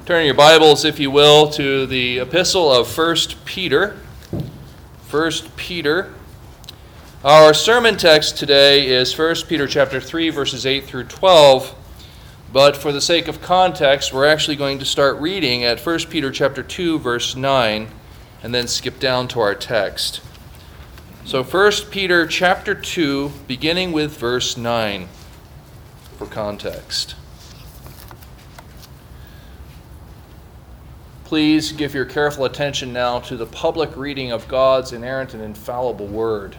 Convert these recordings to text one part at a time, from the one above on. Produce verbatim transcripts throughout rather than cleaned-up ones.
Turn your Bibles, if you will, to the epistle of First Peter. First Peter. Our sermon text today is First Peter chapter three, verses eight through twelve. But for the sake of context, we're actually going to start reading at First Peter chapter two, verse nine, and then skip down to our text. So First Peter chapter two, beginning with verse nine, for context. Please give your careful attention now to the public reading of God's inerrant and infallible word.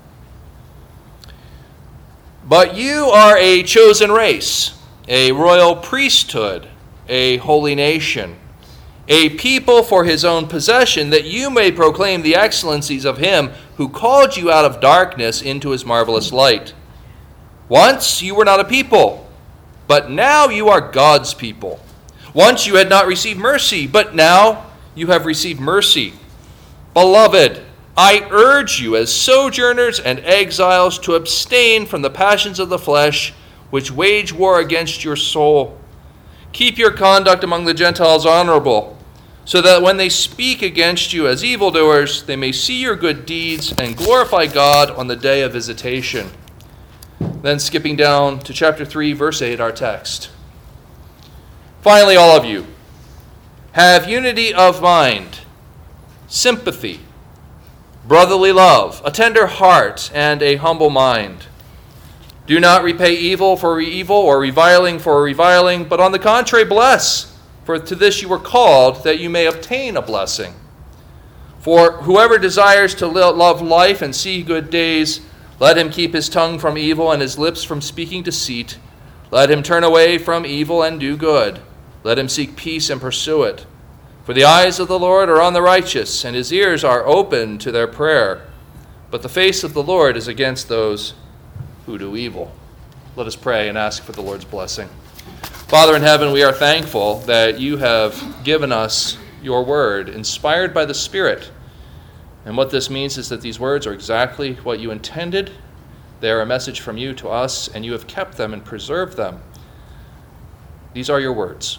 But you are a chosen race, a royal priesthood, a holy nation, a people for his own possession, that you may proclaim the excellencies of him who called you out of darkness into his marvelous light. Once you were not a people, but now you are God's people. Once you had not received mercy, but now you have received mercy. Beloved, I urge you as sojourners and exiles to abstain from the passions of the flesh, which wage war against your soul. Keep your conduct among the Gentiles honorable, so that when they speak against you as evildoers, they may see your good deeds and glorify God on the day of visitation. Then skipping down to chapter three, verse eight, our text. Finally, all of you, have unity of mind, sympathy, brotherly love, a tender heart, and a humble mind. Do not repay evil for evil or reviling for reviling, but on the contrary bless, for to this you were called, that you may obtain a blessing. For whoever desires to love life and see good days, let him keep his tongue from evil and his lips from speaking deceit. Let him turn away from evil and do good. Let him seek peace and pursue it. For the eyes of the Lord are on the righteous, and his ears are open to their prayer. But the face of the Lord is against those who do evil. Let us pray and ask for the Lord's blessing. Father in heaven, we are thankful that you have given us your word, inspired by the Spirit. And what this means is that these words are exactly what you intended. They are a message from you to us, and you have kept them and preserved them. These are your words,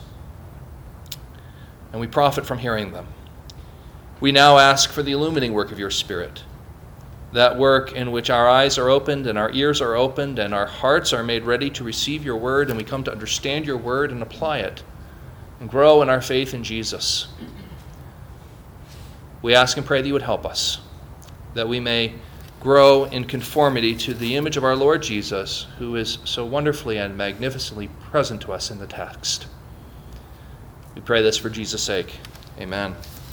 and we profit from hearing them. We now ask for the illumining work of your Spirit, that work in which our eyes are opened and our ears are opened and our hearts are made ready to receive your word, and we come to understand your word and apply it and grow in our faith in Jesus. We ask and pray that you would help us, that we may grow in conformity to the image of our Lord Jesus, who is so wonderfully and magnificently present to us in the text. We pray this for Jesus' sake. Amen.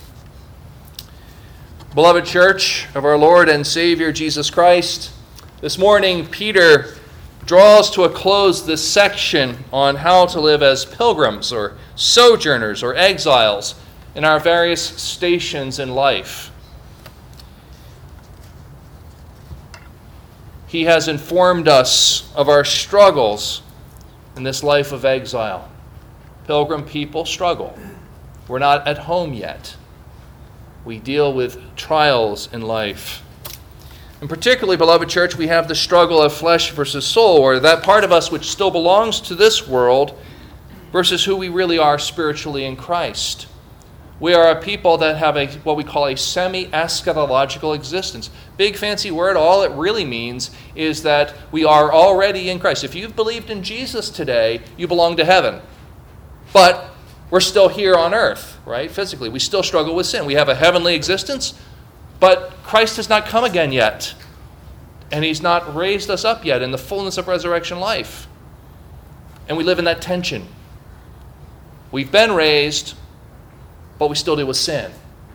Beloved church of our Lord and Savior Jesus Christ, this morning Peter draws to a close this section on how to live as pilgrims or sojourners or exiles in our various stations in life. He has informed us of our struggles in this life of exile. Pilgrim people struggle. We're not at home yet. We deal with trials in life. And particularly, beloved church, we have the struggle of flesh versus soul, or that part of us which still belongs to this world versus who we really are spiritually in Christ. We are a people that have a what we call a semi-eschatological existence. Big fancy word, all it really means is that we are already in Christ. If you've believed in Jesus today, you belong to heaven. But we're still here on earth, right? Physically, we still struggle with sin. We have a heavenly existence, but Christ has not come again yet. And he's not raised us up yet in the fullness of resurrection life. And we live in that tension. We've been raised, but we still deal with sin.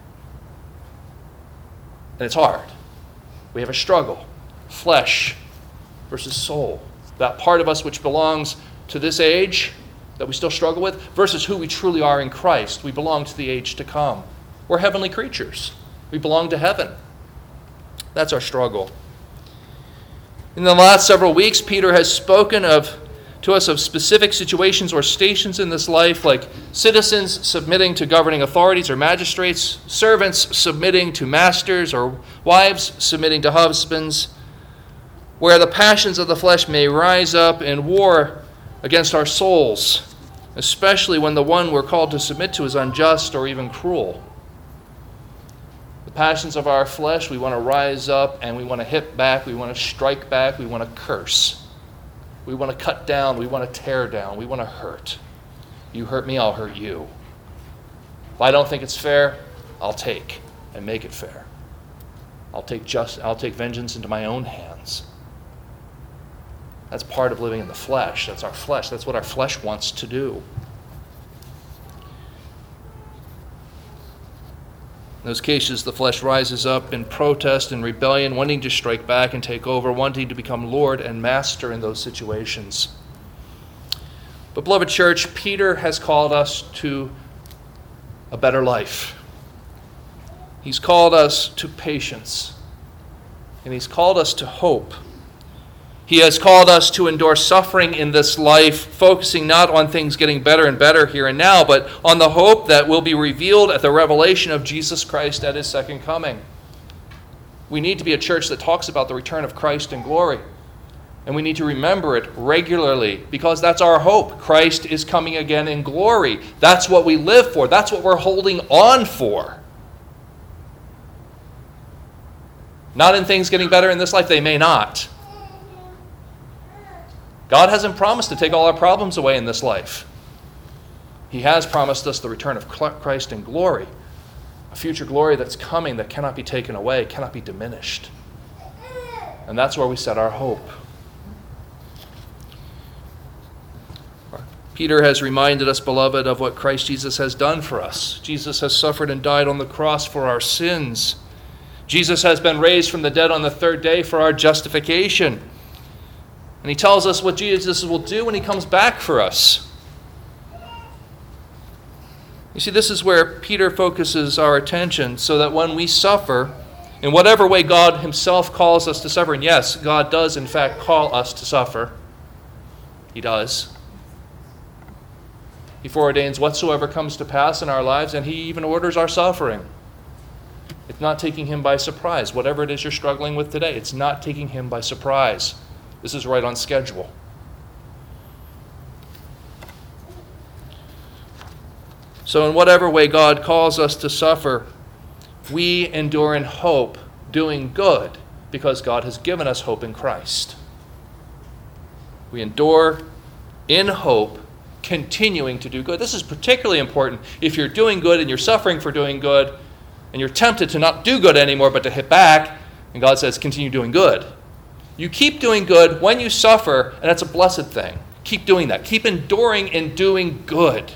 And it's hard. We have a struggle. Flesh versus soul. That part of us which belongs to this age that we still struggle with versus who we truly are in Christ. We belong to the age to come. We're heavenly creatures. We belong to heaven. That's our struggle. In the last several weeks, Peter has spoken of to us of specific situations or stations in this life, like citizens submitting to governing authorities or magistrates, servants submitting to masters, or wives submitting to husbands, where the passions of the flesh may rise up in war against our souls. especially when the one we're called to submit to is unjust or even cruel. The passions of our flesh, we want to rise up and we want to hit back, we want to strike back, we want to curse. We want to cut down, we want to tear down, we want to hurt. You hurt me, I'll hurt you. If I don't think it's fair, I'll take and make it fair. I'll take just I'll take vengeance into my own hands. That's part of living in the flesh. That's our flesh. That's what our flesh wants to do. In those cases, the flesh rises up in protest and rebellion, wanting to strike back and take over, wanting to become Lord and master in those situations. But, beloved church, Peter has called us to a better life. He's called us to patience, and he's called us to hope. He has called us to endure suffering in this life, focusing not on things getting better and better here and now, but on the hope that will be revealed at the revelation of Jesus Christ at his second coming. We need to be a church that talks about the return of Christ in glory, and we need to remember it regularly because that's our hope. Christ is coming again in glory. That's what we live for. That's what we're holding on for. Not in things getting better in this life. They may not. God hasn't promised to take all our problems away in this life. He has promised us the return of Christ in glory, a future glory that's coming that cannot be taken away, cannot be diminished. And that's where we set our hope. Peter has reminded us, beloved, of what Christ Jesus has done for us. Jesus has suffered and died on the cross for our sins. Jesus has been raised from the dead on the third day for our justification. And he tells us what Jesus will do when he comes back for us. You see, this is where Peter focuses our attention so that when we suffer, in whatever way God himself calls us to suffer, and yes, God does in fact call us to suffer. He does. He foreordains whatsoever comes to pass in our lives, and he even orders our suffering. It's not taking him by surprise. Whatever it is you're struggling with today, it's not taking him by surprise. This is right on schedule. So in whatever way God calls us to suffer, we endure in hope, doing good, because God has given us hope in Christ. We endure in hope, continuing to do good. This is particularly important if you're doing good and you're suffering for doing good, and you're tempted to not do good anymore but to hit back, and God says, continue doing good. You keep doing good when you suffer, and that's a blessed thing. Keep doing that. Keep enduring and doing good.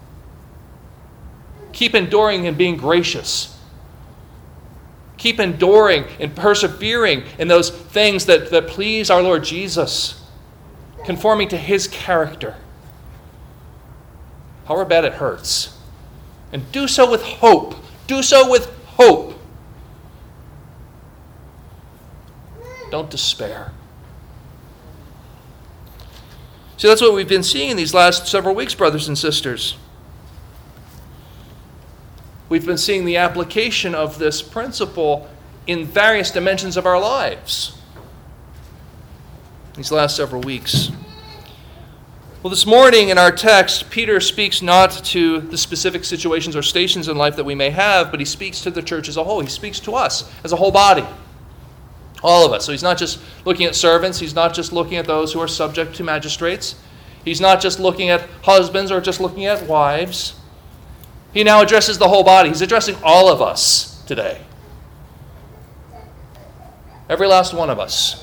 Keep enduring and being gracious. Keep enduring and persevering in those things that, that please our Lord Jesus, conforming to his character. However bad it hurts. And do so with hope. Do so with hope. Don't despair. See, that's what we've been seeing in these last several weeks, brothers and sisters. We've been seeing the application of this principle in various dimensions of our lives these last several weeks. Well, this morning in our text, Peter speaks not to the specific situations or stations in life that we may have, but he speaks to the church as a whole. He speaks to us as a whole body. All of us. So he's not just looking at servants. He's not just looking at those who are subject to magistrates. He's not just looking at husbands or just looking at wives. He now addresses the whole body. He's addressing all of us today. Every last one of us.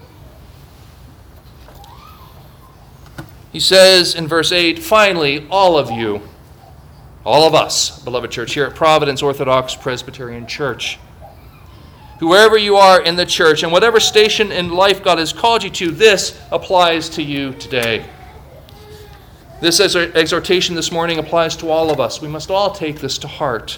He says in verse eight, finally, all of you, all of us, beloved church, here at Providence Orthodox Presbyterian Church, whoever you are in the church and whatever station in life God has called you to, this applies to you today. This exhortation this morning applies to all of us. We must all take this to heart.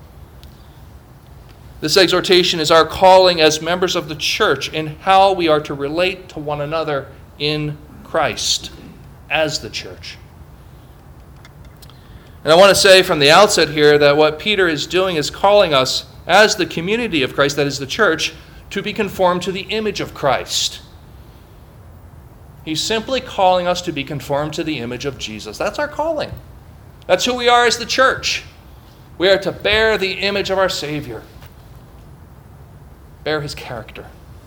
This exhortation is our calling as members of the church in how we are to relate to one another in Christ as the church. And I want to say from the outset here that what Peter is doing is calling us as the community of Christ, that is the church, to be conformed to the image of Christ. He's simply calling us to be conformed to the image of Jesus. That's our calling. That's who we are as the church. We are to bear the image of our Savior, bear his character.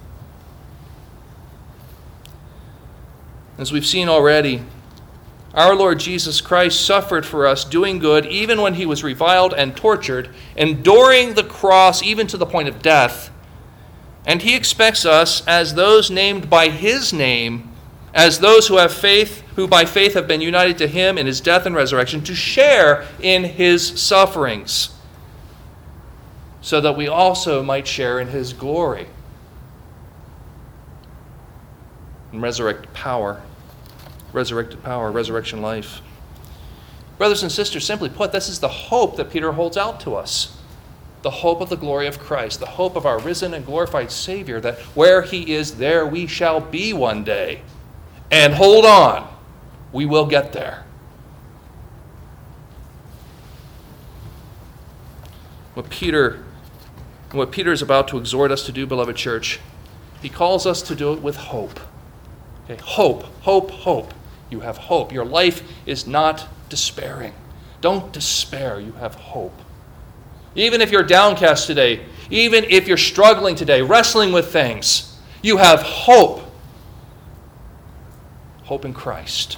As we've seen already, our Lord Jesus Christ suffered for us, doing good even when he was reviled and tortured, enduring the cross even to the point of death. And he expects us, as those named by his name, as those who have faith, who by faith have been united to him in his death and resurrection, to share in his sufferings, so that we also might share in his glory and resurrected power, resurrected power, resurrection life. Brothers and sisters, simply put, this is the hope that Peter holds out to us. The hope of the glory of Christ, the hope of our risen and glorified Savior, that where he is, there we shall be one day. And hold on, we will get there. What Peter, what Peter is about to exhort us to do, beloved church, he calls us to do it with hope. Okay, hope, hope, hope. You have hope. Your life is not despairing. Don't despair. You have hope. Even if you're downcast today, even if you're struggling today, wrestling with things, you have hope. Hope in Christ.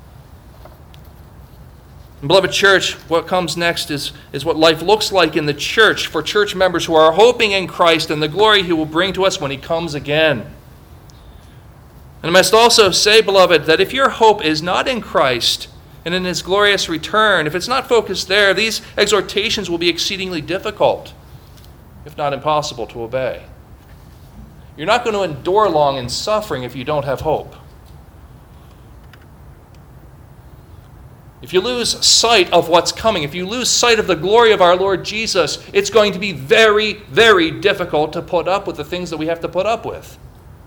And beloved church, what comes next is, is what life looks like in the church for church members who are hoping in Christ and the glory he will bring to us when he comes again. And I must also say, beloved, that if your hope is not in Christ and in his glorious return, if it's not focused there, these exhortations will be exceedingly difficult, if not impossible, to obey. You're not going to endure long in suffering if you don't have hope. If you lose sight of what's coming, if you lose sight of the glory of our Lord Jesus, it's going to be very, very difficult to put up with the things that we have to put up with.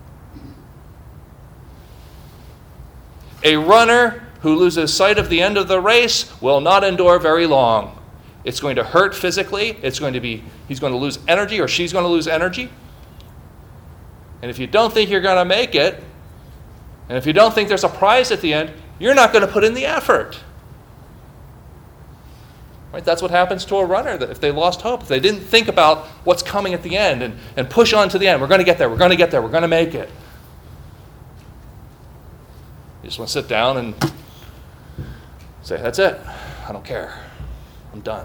A runner who loses sight of the end of the race will not endure very long. It's going to hurt physically. It's going to be, he's going to lose energy, or she's going to lose energy. And if you don't think you're going to make it, and if you don't think there's a prize at the end, you're not going to put in the effort. Right? That's what happens to a runner, that if they lost hope, if they didn't think about what's coming at the end and, and push on to the end. We're going to get there, we're going to get there, we're going to make it. You just want to sit down and say, that's it. I don't care. I'm done.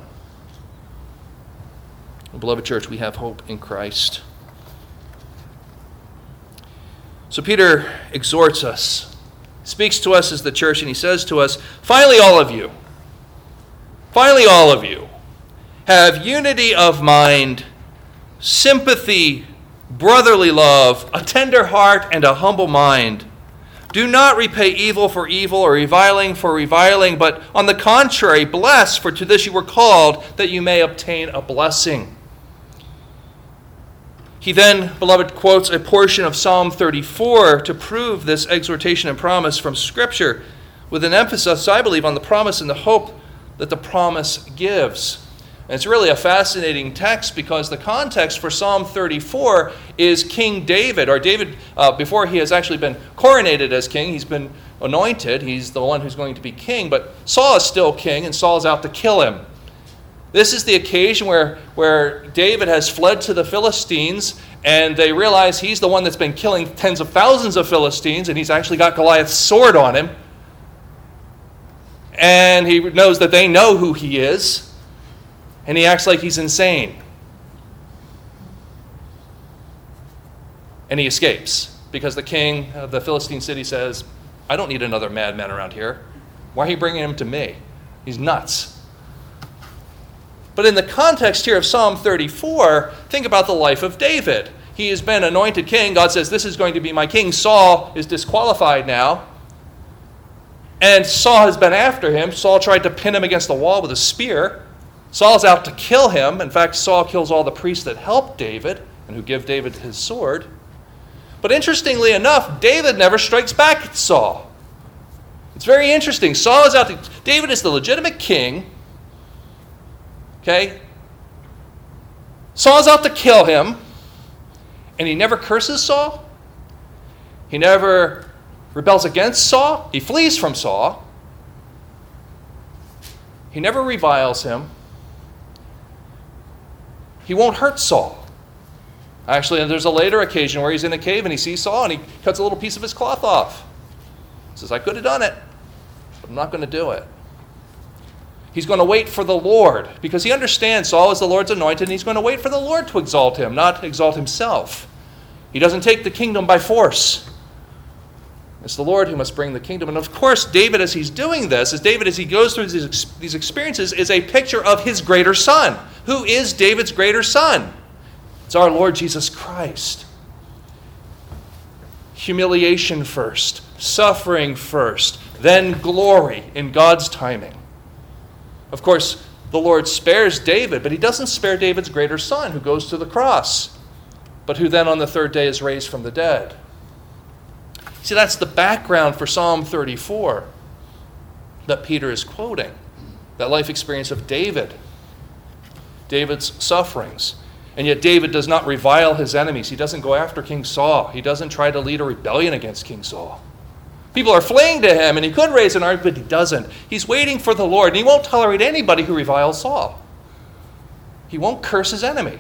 Beloved church, we have hope in Christ. So Peter exhorts us, speaks to us as the church, and he says to us, finally all of you, finally all of you, have unity of mind, sympathy, brotherly love, a tender heart, and a humble mind. Do not repay evil for evil or reviling for reviling, but on the contrary, bless, for to this you were called, that you may obtain a blessing. He then, beloved, quotes a portion of Psalm thirty-four to prove this exhortation and promise from Scripture, with an emphasis, I believe, on the promise and the hope that the promise gives. And it's really a fascinating text because the context for Psalm thirty-four is King David, or David, uh, before he has actually been coronated as king, he's been anointed, he's the one who's going to be king, but Saul is still king, and Saul is out to kill him. This is the occasion where, where David has fled to the Philistines, and they realize he's the one that's been killing tens of thousands of Philistines, and he's actually got Goliath's sword on him. And he knows that they know who he is, and he acts like he's insane. And he escapes, because the king of the Philistine city says, I don't need another madman around here. Why are you bringing him to me? He's nuts. But in the context here of Psalm thirty-four, think about the life of David. He has been anointed king. God says, this is going to be my king. Saul is disqualified now. And Saul has been after him. Saul tried to pin him against the wall with a spear. Saul's out to kill him. In fact, Saul kills all the priests that helped David and who give David his sword. But interestingly enough, David never strikes back at Saul. It's very interesting. Saul is out to... David is the legitimate king. Okay? Saul's out to kill him. And he never curses Saul. He never rebels against Saul. He flees from Saul. He never reviles him. He won't hurt Saul. Actually, there's a later occasion where he's in a cave and he sees Saul and he cuts a little piece of his cloth off. He says, I could have done it, but I'm not going to do it. He's going to wait for the Lord because he understands Saul is the Lord's anointed, and he's going to wait for the Lord to exalt him, not exalt himself. He doesn't take the kingdom by force. It's the Lord who must bring the kingdom. And of course, David, as he's doing this, as David, as he goes through these, these experiences, is a picture of his greater son. Who is David's greater son? It's our Lord Jesus Christ. Humiliation first, suffering first, then glory in God's timing. Of course, the Lord spares David, but he doesn't spare David's greater son who goes to the cross, but who then on the third day is raised from the dead. See, that's the background for Psalm thirty-four that Peter is quoting, that life experience of David, David's sufferings. And yet David does not revile his enemies. He doesn't go after King Saul. He doesn't try to lead a rebellion against King Saul. People are fleeing to him, and he could raise an army, but he doesn't. He's waiting for the Lord, and he won't tolerate anybody who reviles Saul. He won't curse his enemy.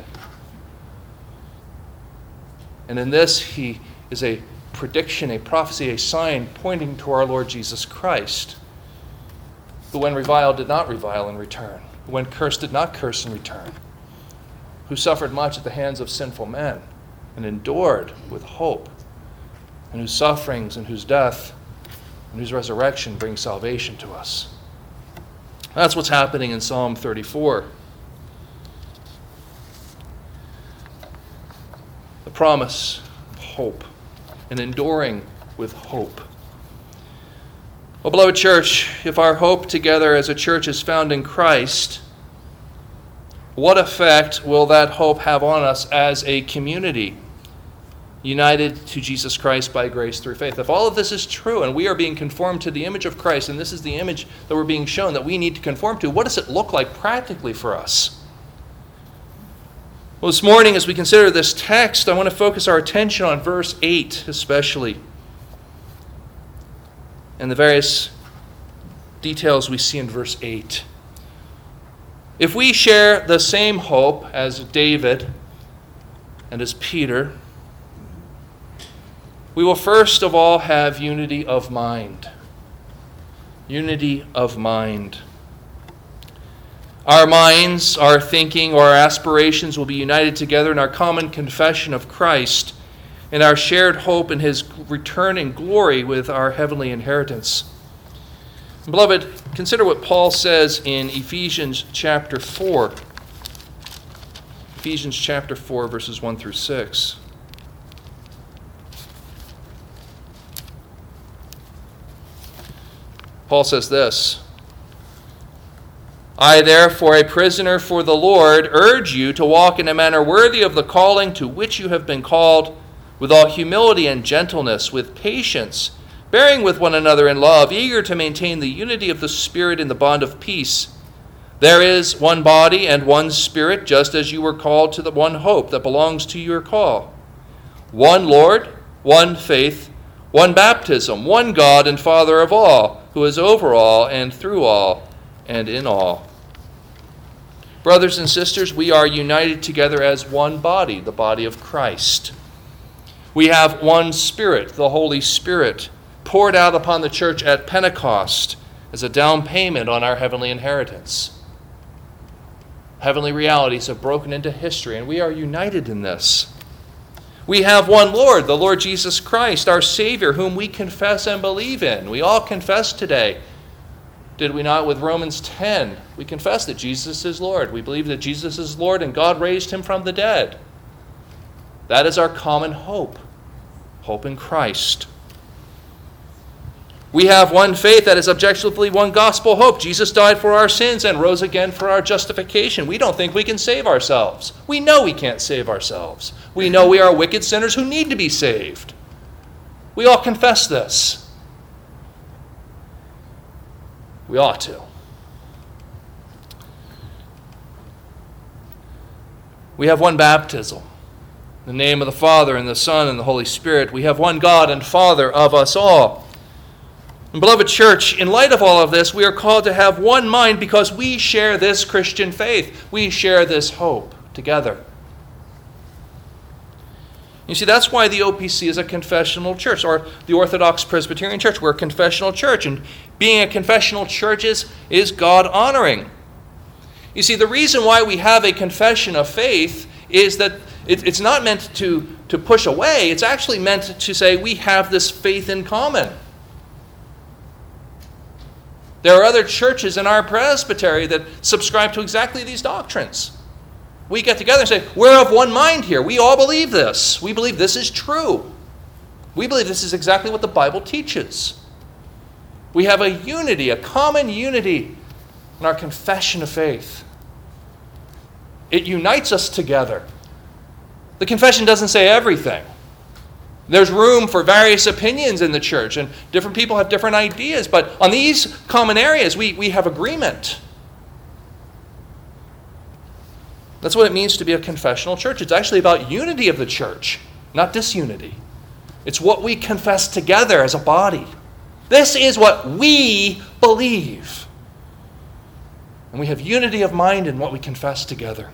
And in this, he is a prediction, a prophecy, a sign pointing to our Lord Jesus Christ, who when reviled did not revile in return, who when cursed did not curse in return, who suffered much at the hands of sinful men and endured with hope, and whose sufferings and whose death and whose resurrection bring salvation to us. That's what's happening in Psalm thirty-four. The promise of hope and enduring with hope. Well, beloved church, if our hope together as a church is found in Christ, what effect will that hope have on us as a community united to Jesus Christ by grace through faith? If all of this is true and we are being conformed to the image of Christ, and this is the image that we're being shown that we need to conform to, what does it look like practically for us? Well, this morning as we consider this text, I want to focus our attention on verse eight especially, and the various details we see in verse eight. If we share the same hope as David and as Peter, we will first of all have unity of mind. Unity of mind. Our minds, our thinking, or our aspirations will be united together in our common confession of Christ and our shared hope in his return in glory with our heavenly inheritance. Beloved, consider what Paul says in Ephesians chapter four. Ephesians chapter four, verses one through six. Paul says this, I therefore, a prisoner for the Lord, urge you to walk in a manner worthy of the calling to which you have been called, with all humility and gentleness, with patience, bearing with one another in love, eager to maintain the unity of the Spirit in the bond of peace. There is one body and one Spirit, just as you were called to the one hope that belongs to your call. One Lord, one faith, one baptism, one God and Father of all, who is over all and through all and in all. Brothers and sisters, we are united together as one body, the body of Christ. We have one Spirit, the Holy Spirit, poured out upon the church at Pentecost as a down payment on our heavenly inheritance. Heavenly realities have broken into history, and we are united in this. We have one Lord, the Lord Jesus Christ, our Savior, whom we confess and believe in. We all confess today. Did we not with Romans ten? We confess that Jesus is Lord. We believe that Jesus is Lord and God raised him from the dead. That is our common hope. Hope in Christ. We have one faith that is objectively one gospel hope. Jesus died for our sins and rose again for our justification. We don't think we can save ourselves. We know we can't save ourselves. We know we are wicked sinners who need to be saved. We all confess this. We ought to. We have one baptism. In the name of the Father, and the Son, and the Holy Spirit. We have one God and Father of us all. And beloved church, in light of all of this, we are called to have one mind because we share this Christian faith. We share this hope together. You see, that's why the O P C is a confessional church, or the Orthodox Presbyterian Church. We're a confessional church, and being a confessional church is, is God-honoring. You see, the reason why we have a confession of faith is that it, it's not meant to, to push away. It's actually meant to say we have this faith in common. There are other churches in our presbytery that subscribe to exactly these doctrines. We get together and say, we're of one mind here. We all believe this. We believe this is true. We believe this is exactly what the Bible teaches. We have a unity, a common unity in our confession of faith. It unites us together. The confession doesn't say everything. There's room for various opinions in the church, and different people have different ideas, but on these common areas, we, we have agreement. That's what it means to be a confessional church. It's actually about unity of the church, not disunity. It's what we confess together as a body. This is what we believe. And we have unity of mind in what we confess together.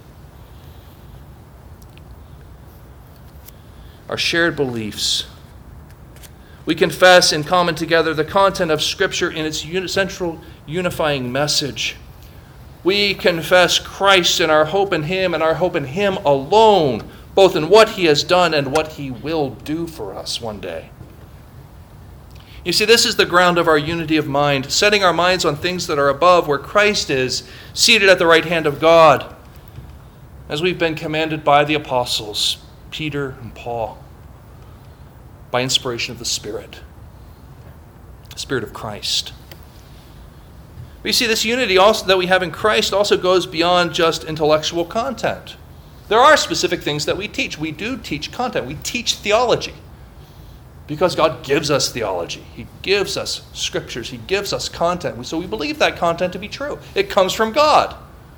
Our shared beliefs. We confess in common together the content of Scripture in its central unifying message. We confess Christ and our hope in Him and our hope in Him alone, both in what He has done and what He will do for us one day. You see, this is the ground of our unity of mind, setting our minds on things that are above, where Christ is, seated at the right hand of God, as we've been commanded by the apostles, Peter and Paul, by inspiration of the Spirit, the Spirit of Christ. We see this unity also that we have in Christ also goes beyond just intellectual content. There are specific things that we teach. We do teach content. We teach theology because God gives us theology. He gives us scriptures. He gives us content. So we believe that content to be true. It comes from God.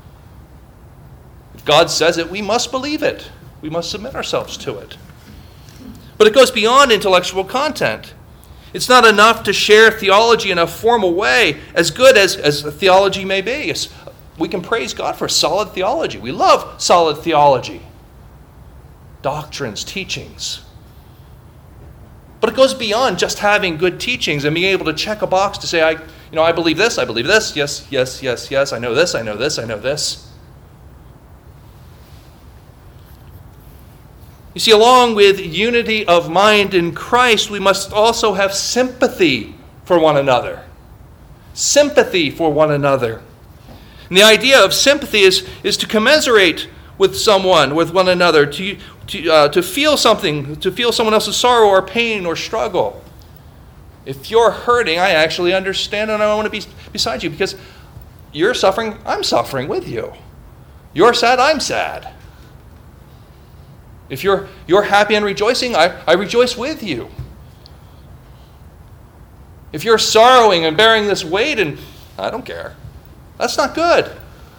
If God says it, we must believe it. We must submit ourselves to it. But it goes beyond intellectual content. It's not enough to share theology in a formal way, as good as, as theology may be. It's, we can praise God for solid theology. We love solid theology, doctrines, teachings. But it goes beyond just having good teachings and being able to check a box to say, I, you know, I believe this, I believe this, yes, yes, yes, yes, I know this, I know this, I know this. You see, along with unity of mind in Christ, we must also have sympathy for one another. Sympathy for one another. And the idea of sympathy is, is to commiserate with someone, with one another, to, to, uh, to feel something, to feel someone else's sorrow or pain or struggle. If you're hurting, I actually understand and I want to be beside you because you're suffering, I'm suffering with you. You're sad, I'm sad. If you're, you're happy and rejoicing, I, I rejoice with you. If you're sorrowing and bearing this weight, and I don't care, that's not good.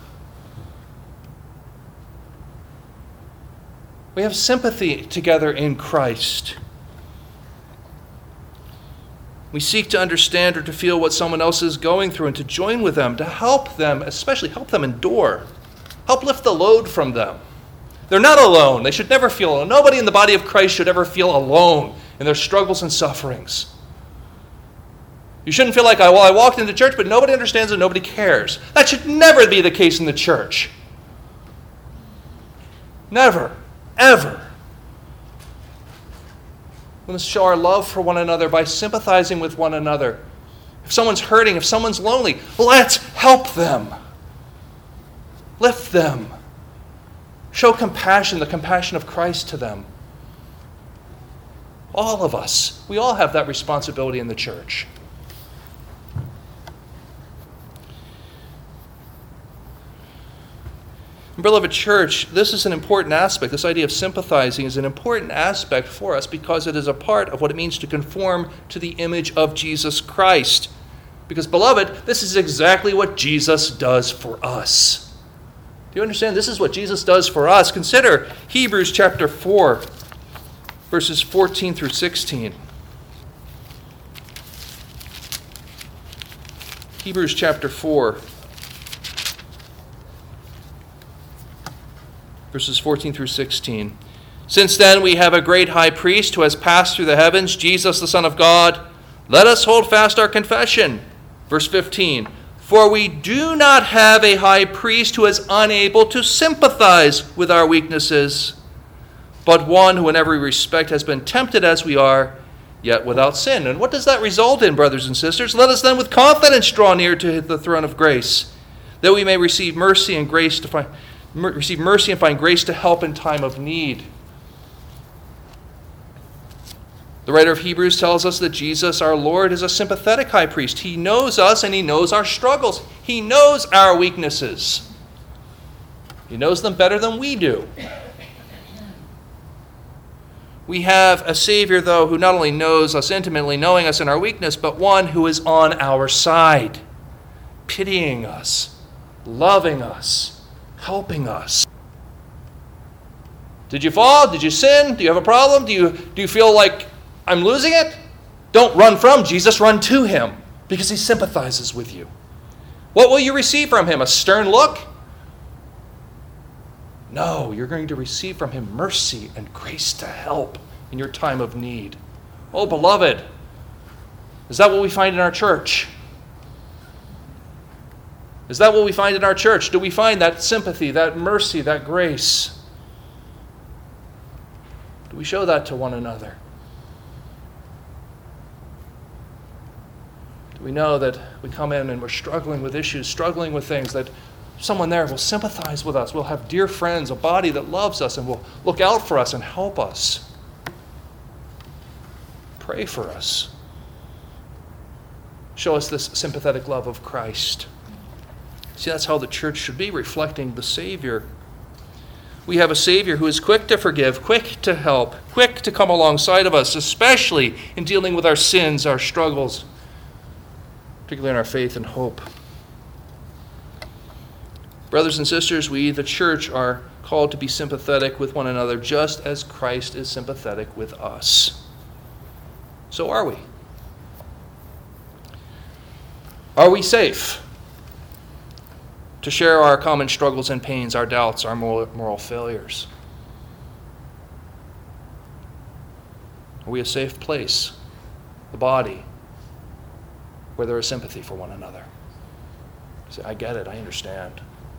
We have sympathy together in Christ. We seek to understand or to feel what someone else is going through and to join with them, to help them, especially help them endure. Help lift the load from them. They're not alone. They should never feel alone. Nobody in the body of Christ should ever feel alone in their struggles and sufferings. You shouldn't feel like, well, I walked into church, but nobody understands and nobody cares. That should never be the case in the church. Never, ever. We must show our love for one another by sympathizing with one another. If someone's hurting, if someone's lonely, let's help them. Lift them. Show compassion, the compassion of Christ to them. All of us, we all have that responsibility in the church. Beloved church, this is an important aspect. This idea of sympathizing is an important aspect for us because it is a part of what it means to conform to the image of Jesus Christ. Because, beloved, this is exactly what Jesus does for us. Do you understand? This is what Jesus does for us. Consider Hebrews chapter four, verses fourteen through sixteen. Hebrews chapter four, verses fourteen through sixteen. Since then we have a great high priest who has passed through the heavens, Jesus the Son of God. Let us hold fast our confession. Verse fifteen. For we do not have a high priest who is unable to sympathize with our weaknesses, but one who in every respect has been tempted as we are, yet without sin. And what does that result in, brothers and sisters? Let us then with confidence draw near to the throne of grace, that we may receive mercy and grace to find receive mercy and find grace to help in time of need. The writer of Hebrews tells us that Jesus, our Lord, is a sympathetic high priest. He knows us and he knows our struggles. He knows our weaknesses. He knows them better than we do. We have a Savior, though, who not only knows us intimately, knowing us in our weakness, but one who is on our side, pitying us, loving us, helping us. Did you fall? Did you sin? Do you have a problem? Do you, do you feel like I'm losing it? Don't run from Jesus, run to him, because he sympathizes with you. What will you receive from him? A stern look? No, you're going to receive from him mercy and grace to help in your time of need. Oh, beloved, is that what we find in our church? Is that what we find in our church? Do we find that sympathy, that mercy, that grace? Do we show that to one another? Do we know that we come in and we're struggling with issues, struggling with things, that someone there will sympathize with us. We'll have dear friends, a body that loves us and will look out for us and help us. Pray for us. Show us this sympathetic love of Christ. See, that's how the church should be, reflecting the Savior. We have a Savior who is quick to forgive, quick to help, quick to come alongside of us, especially in dealing with our sins, our struggles, particularly in our faith and hope. Brothers and sisters, we, the church, are called to be sympathetic with one another just as Christ is sympathetic with us. So are we? Are we safe to share our common struggles and pains, our doubts, our moral failures? Are we a safe place, the body, where there is sympathy for one another? Say, I get it, I understand.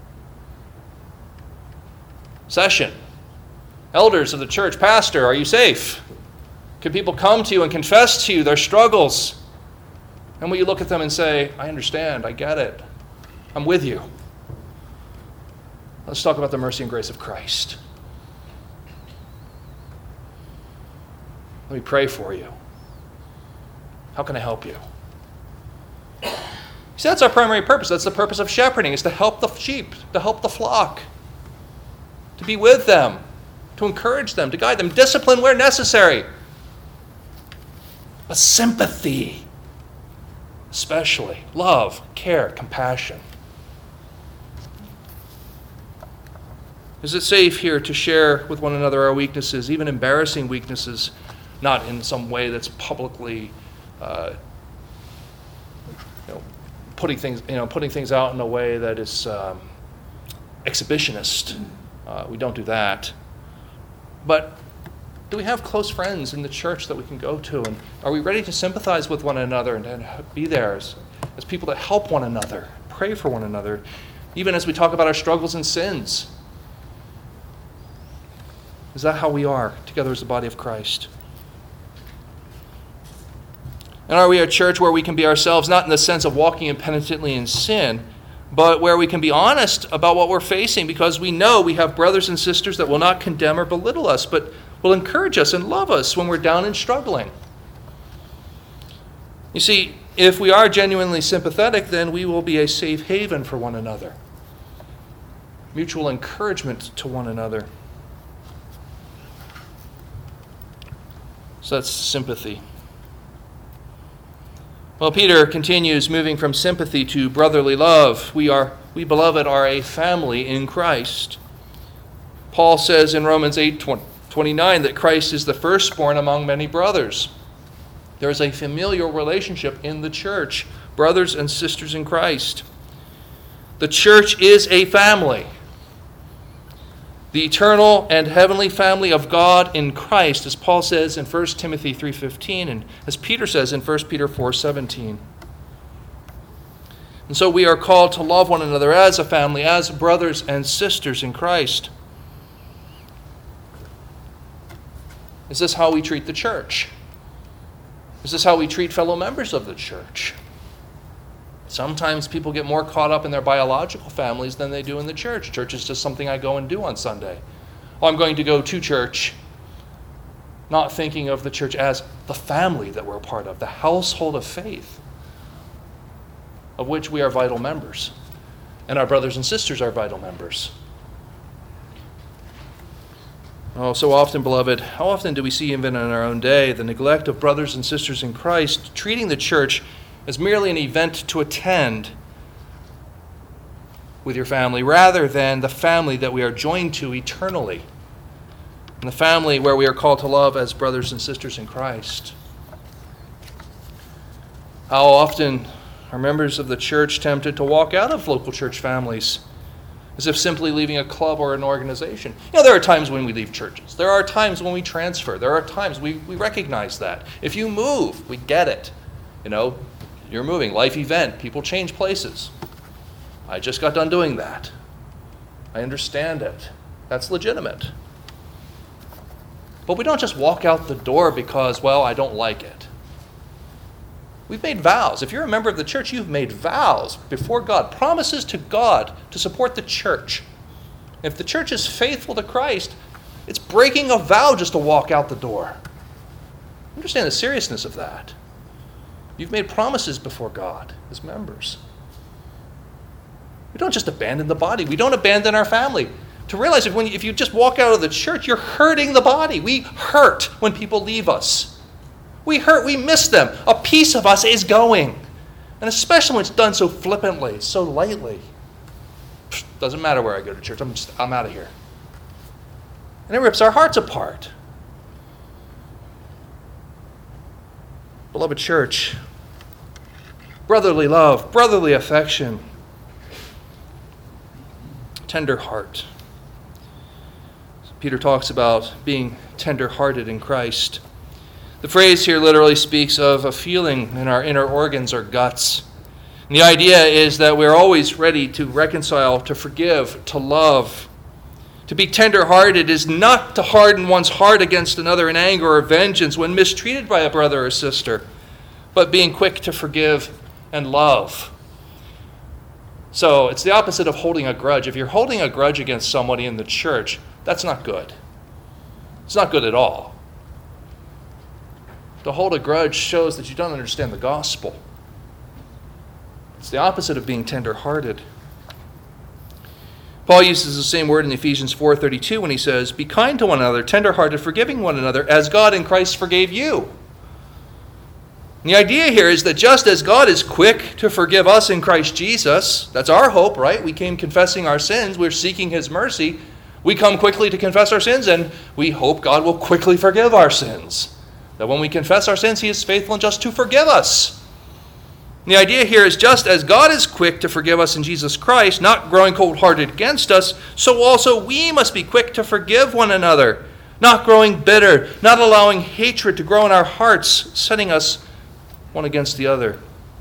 Session. Elders of the church, pastor, are you safe? Can people come to you and confess to you their struggles? And will you look at them and say, I understand, I get it, I'm with you. Let's talk about the mercy and grace of Christ. Let me pray for you. How can I help you? See, that's our primary purpose. That's the purpose of shepherding, is to help the sheep, to help the flock, to be with them, to encourage them, to guide them, discipline where necessary. But sympathy, especially, love, care, compassion. Is it safe here to share with one another our weaknesses, even embarrassing weaknesses, not in some way that's publicly uh, you know, putting things, you know, putting things out in a way that is um, exhibitionist? Uh, we don't do that. But do we have close friends in the church that we can go to? And are we ready to sympathize with one another and, and be there as, as people that help one another, pray for one another, even as we talk about our struggles and sins? Is that how we are together as the body of Christ? And are we a church where we can be ourselves, not in the sense of walking impenitently in sin, but where we can be honest about what we're facing, because we know we have brothers and sisters that will not condemn or belittle us, but will encourage us and love us when we're down and struggling? You see, if we are genuinely sympathetic, then we will be a safe haven for one another. Mutual encouragement to one another. So that's sympathy. Well, Peter continues, moving from sympathy to brotherly love. We are, we beloved, are a family in Christ. Paul says in Romans eight twenty-nine that Christ is the firstborn among many brothers. There is a familial relationship in the church. brothers and sisters in Christ. The church is a family. The eternal and heavenly family of God in Christ, as Paul says in First Timothy three fifteen, and as Peter says in First Peter four seventeen. And so we are called to love one another as a family, as brothers and sisters in Christ. Is this how we treat the church? Is this how we treat fellow members of the church? Sometimes people get more caught up in their biological families than they do in the church. Church is just something I go and do on Sunday. Oh, I'm going to go to church, not thinking of the church as the family that we're a part of, the household of faith, of which we are vital members, and our brothers and sisters are vital members. Oh, so often, beloved, how often do we see even in our own day the neglect of brothers and sisters in Christ, treating the church as merely an event to attend with your family, rather than the family that we are joined to eternally, and the family where we are called to love as brothers and sisters in Christ. How often are members of the church tempted to walk out of local church families as if simply leaving a club or an organization? You know, there are times when we leave churches. There are times when we transfer. There are times we, we recognize that. If you move, we get it. You know, you're moving, life event, people change places. I just got done doing that. I understand it. That's legitimate. But we don't just walk out the door because, well, I don't like it. We've made vows. If you're a member of the church, you've made vows before God, promises to God to support the church. If the church is faithful to Christ, it's breaking a vow just to walk out the door. Understand the seriousness of that. You've made promises before God as members. We don't just abandon the body. We don't abandon our family. To realize if, when, if you just walk out of the church, you're hurting the body. We hurt when people leave us. We hurt, we miss them. A piece of us is going. And especially when it's done so flippantly, so lightly. Doesn't matter where I go to church. I'm just, I'm out of here. And it rips our hearts apart. Beloved church, brotherly love, brotherly affection, tender heart. Peter talks about being tender-hearted in Christ. The phrase here literally speaks of a feeling in our inner organs or guts. And the idea is that we're always ready to reconcile, to forgive, to love. To be tender-hearted is not to harden one's heart against another in anger or vengeance when mistreated by a brother or sister, but being quick to forgive and love. So it's the opposite of holding a grudge. If you're holding a grudge against somebody in the church, that's not good. It's not good at all. To hold a grudge shows that you don't understand the gospel. It's the opposite of being tender-hearted. Paul uses the same word in Ephesians four thirty-two when he says, "Be kind to one another, tender-hearted, forgiving one another, as God in Christ forgave you." And the idea here is that just as God is quick to forgive us in Christ Jesus, that's our hope, right? We came confessing our sins, we're seeking His mercy. We come quickly to confess our sins, and we hope God will quickly forgive our sins. That when we confess our sins, He is faithful and just to forgive us. And the idea here is just as God is quick to forgive us in Jesus Christ, not growing cold-hearted against us, so also we must be quick to forgive one another, not growing bitter, not allowing hatred to grow in our hearts, setting us one against the other.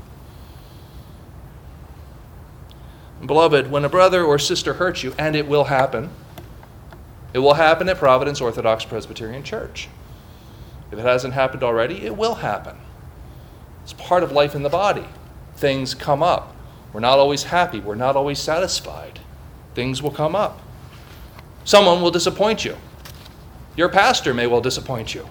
Beloved, when a brother or sister hurts you, and it will happen, it will happen at Providence Orthodox Presbyterian Church. If it hasn't happened already, it will happen. It's part of life in the body. Things come up. We're not always happy. We're not always satisfied. Things will come up. Someone will disappoint you. Your pastor may well disappoint you.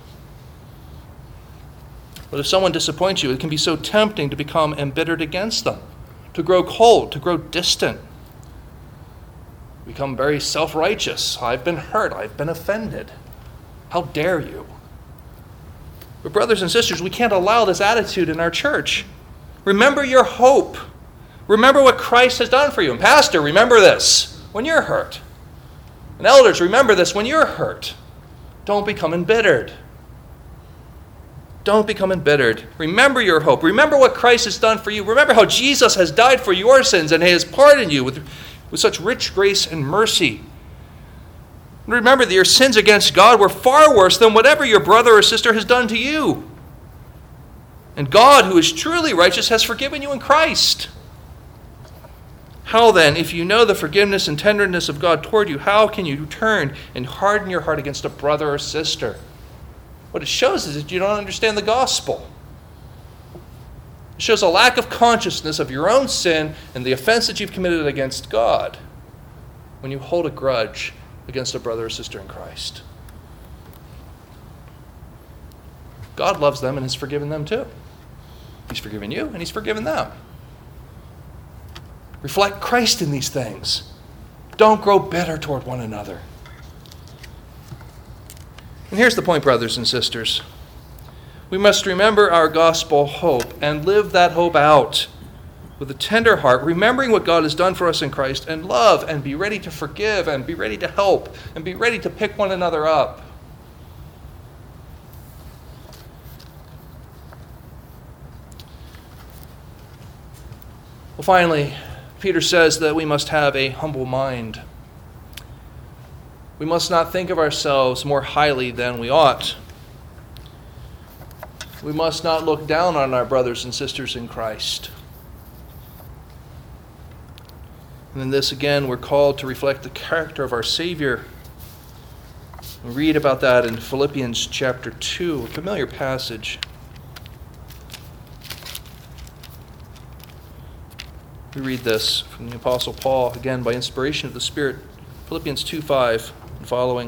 But if someone disappoints you, it can be so tempting to become embittered against them, to grow cold, to grow distant, become very self-righteous. I've been hurt. I've been offended. How dare you? But brothers and sisters, we can't allow this attitude in our church. Remember your hope. Remember what Christ has done for you. And pastor, remember this when you're hurt. And elders, remember this when you're hurt. Don't become embittered. Don't become embittered. Remember your hope. Remember what Christ has done for you. Remember how Jesus has died for your sins and he has pardoned you with, with such rich grace and mercy. And remember that your sins against God were far worse than whatever your brother or sister has done to you. And God, who is truly righteous, has forgiven you in Christ. How then, if you know the forgiveness and tenderness of God toward you, how can you turn and harden your heart against a brother or sister? What it shows is that you don't understand the gospel. It shows a lack of consciousness of your own sin and the offense that you've committed against God when you hold a grudge against a brother or sister in Christ. God loves them and has forgiven them too. He's forgiven you and he's forgiven them. Reflect Christ in these things. Don't grow bitter toward one another. And here's the point, brothers and sisters. We must remember our gospel hope and live that hope out with a tender heart, remembering what God has done for us in Christ, and love and be ready to forgive and be ready to help and be ready to pick one another up. Well, finally, Peter says that we must have a humble mind. We must not think of ourselves more highly than we ought. We must not look down on our brothers and sisters in Christ. And in this, again, we're called to reflect the character of our Savior. We read about that in Philippians chapter two, a familiar passage. We read this from the Apostle Paul, again by inspiration of the Spirit, Philippians two five and following.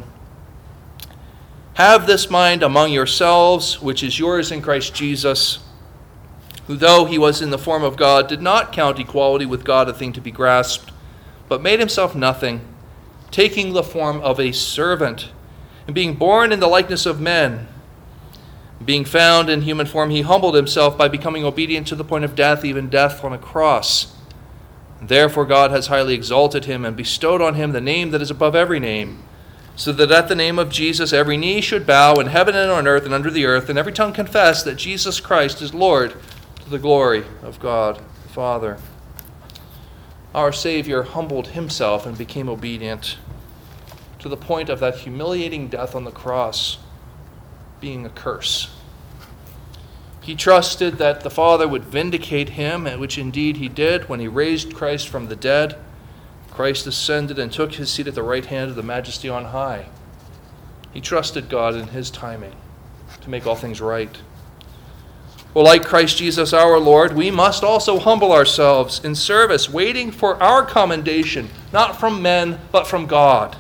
Have this mind among yourselves, which is yours in Christ Jesus, who though he was in the form of God, did not count equality with God a thing to be grasped, but made himself nothing, taking the form of a servant, and being born in the likeness of men. Being found in human form, he humbled himself by becoming obedient to the point of death, even death on a cross. Therefore God has highly exalted him and bestowed on him the name that is above every name, so that at the name of Jesus every knee should bow in heaven and on earth and under the earth, and every tongue confess that Jesus Christ is Lord, to the glory of God the Father. Our Savior humbled himself and became obedient to the point of that humiliating death on the cross being a curse. He trusted that the Father would vindicate him, which indeed he did when he raised Christ from the dead. Christ ascended and took his seat at the right hand of the Majesty on high. He trusted God in his timing to make all things right. Well, like Christ Jesus our Lord, we must also humble ourselves in service, waiting for our commendation, not from men, but from God.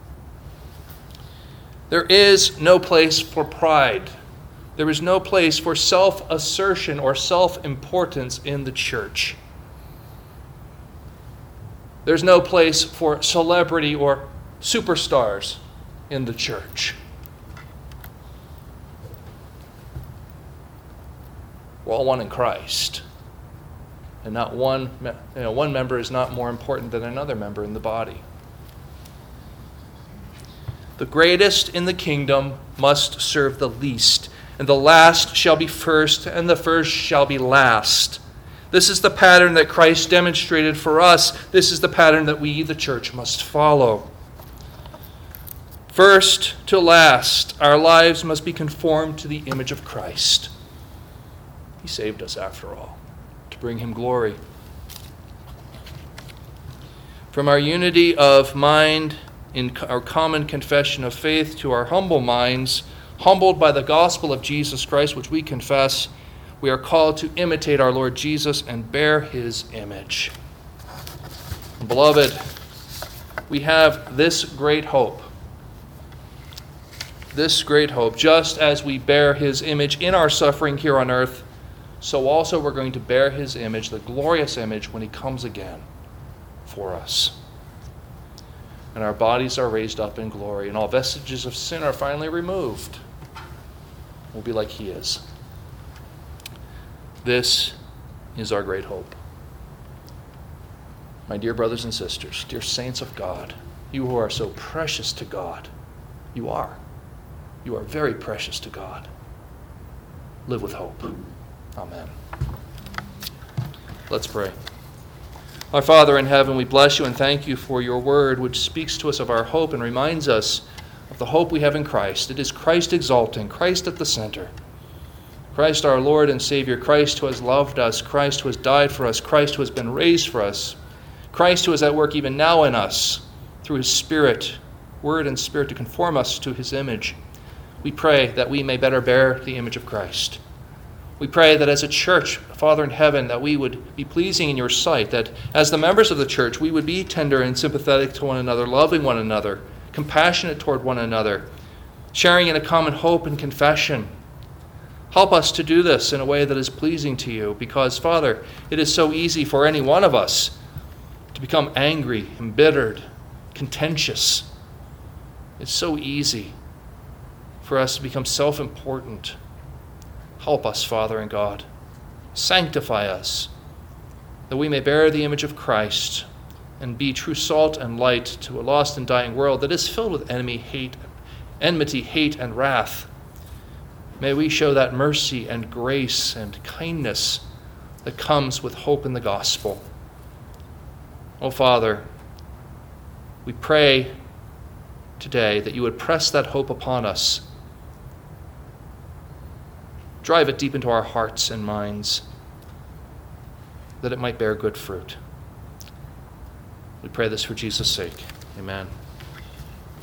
There is no place for pride. There is no place for self-assertion or self-importance in the church. There's no place for celebrity or superstars in the church. We're all one in Christ. And not one, you know, one member is not more important than another member in the body. The greatest in the kingdom must serve the least, and the last shall be first, and the first shall be last. This is the pattern that Christ demonstrated for us. This is the pattern that we, the church, must follow. First to last, our lives must be conformed to the image of Christ. He saved us, after all, to bring him glory. From our unity of mind in our common confession of faith to our humble minds, humbled by the gospel of Jesus Christ, which we confess, we are called to imitate our Lord Jesus and bear his image. Beloved, we have this great hope. This great hope, just as we bear his image in our suffering here on earth, so also we're going to bear his image, the glorious image, when he comes again for us. And our bodies are raised up in glory, and all vestiges of sin are finally removed. We'll be like he is. This is our great hope. My dear brothers and sisters, dear saints of God, you who are so precious to God, you are. You are very precious to God. live with hope. Amen. Let's pray. Our Father in heaven, we bless you and thank you for your word, which speaks to us of our hope and reminds us of the hope we have in Christ. It is Christ exalting, Christ at the center. Christ our Lord and Savior, Christ who has loved us, Christ who has died for us, Christ who has been raised for us, Christ who is at work even now in us through his Spirit, word and Spirit, to conform us to his image. We pray that we may better bear the image of Christ. We pray that as a church, Father in heaven, that we would be pleasing in your sight, that as the members of the church, we would be tender and sympathetic to one another, loving one another, compassionate toward one another, sharing in a common hope and confession. Help us to do this in a way that is pleasing to you, because, Father, it is so easy for any one of us to become angry, embittered, contentious. It's so easy for us to become self-important. Help us, Father and God. Sanctify us, that we may bear the image of Christ and be true salt and light to a lost and dying world that is filled with enemy, hate, enmity, hate, and wrath. May we show that mercy and grace and kindness that comes with hope in the gospel. Oh, Father, we pray today that you would press that hope upon us. Drive it deep into our hearts and minds, that it might bear good fruit. We pray this for Jesus' sake. Amen.